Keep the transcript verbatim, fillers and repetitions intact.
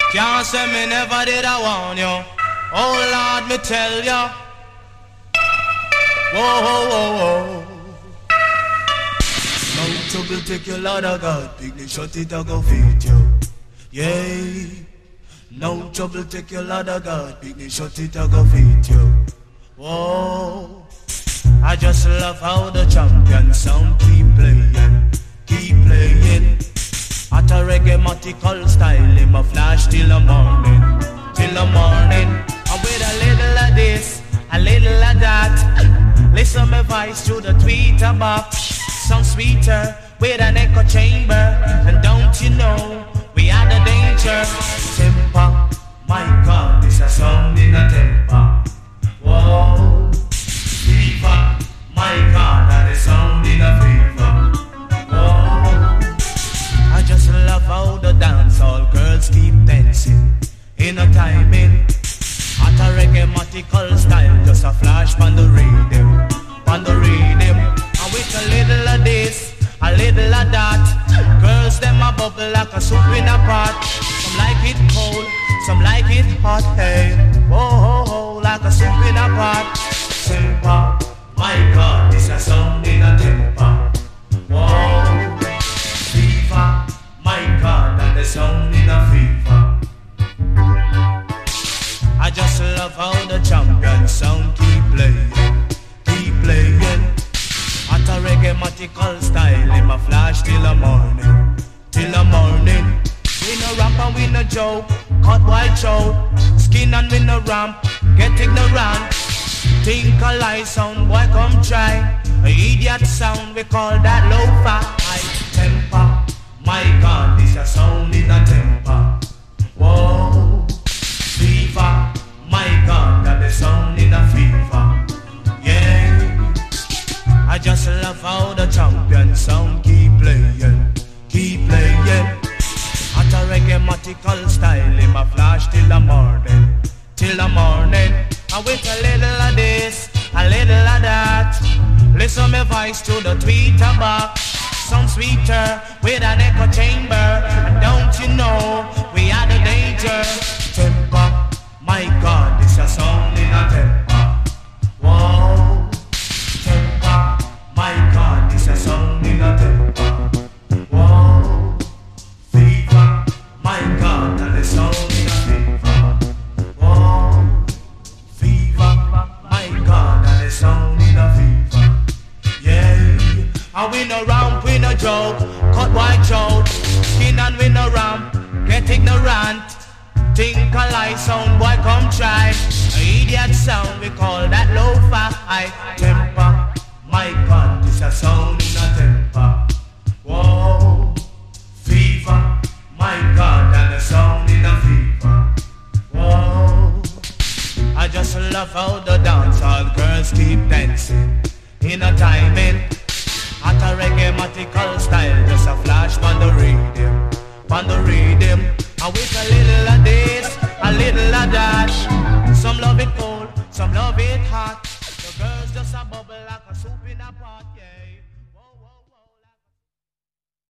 Can't say me never did I warn you. Oh Lord, me tell you. Whoa, whoa, whoa, whoa. No trouble take your Lord of God. Picnic shut it I go feed you. Yeah. No trouble take your Lord of God. Picnic shut it I go feed you. Whoa. I just love how the champion sound keep playing, keep playing. At a reggae-matical style, him a flash till the morning, till the morning. And with a little of this, a little of that. Listen my voice through the tweeter box. Sound sweeter with an echo chamber. And don't you know, we are the danger. Temper, my God, this a sound in a temper. Whoa, fever, my God, that is sound in a fever. Whoa, I just love how the dancehall girls keep dancing in a timing. At a reggae-matical style, just a flash on the rhythm, on the rhythm. And with a little of this, a little of that, girls them a bubble like a soup in a pot. Some like it cold, some like it hot, hey. Whoa, ho, ho, like a soup in a pot. Temper, my God, this a sound in a temper. Whoa, fever, my God, that the sound in a fever. I just love how the champion sound keep playing, keep playing. At a reggae-matical style, him a flash till the morning, till the morning. We no ramp and we no joke, cut white throat, skin and we no ramp, get ignorant. Think a lie sound, boy come try. A idiot sound, we call that low-fi. Temper, my God, this a sound in a temper. Whoa, fever, my God, that the sound in a fever. Yeah, I just love how the champion sound keep playing, keep playing. At a reggae-matical style, him a flash till the morning, till the morning. And with a little of this, a little of that. Listen my voice to the tweeter box. Some sweeter with an echo chamber. And don't you know, we are the danger. Temper, my God, this a sound in a temper. Whoa, temper, my God, this a sound in a temper. Whoa, fever, my God, and the sound in a fever. Whoa, fever, my God, and the sound in a fever. Yeah, and we no ramp, we no joke, cut white throat, skin and we no ramp, get ignorant. Think a lie sound, boy come try. A idiot sound, we call that low-fi. Temper, my God, this a sound in a temper. Whoa, fever, my God, and a sound in a fever. Whoa, I just love how the dancehall girls keep dancing in a timing. At a reggae-matical style, just a flash on the rhythm, on the rhythm. And with a little of this, a little of that. Some love it cold, some love it hot. The girls just a bubble like a soup in a pot.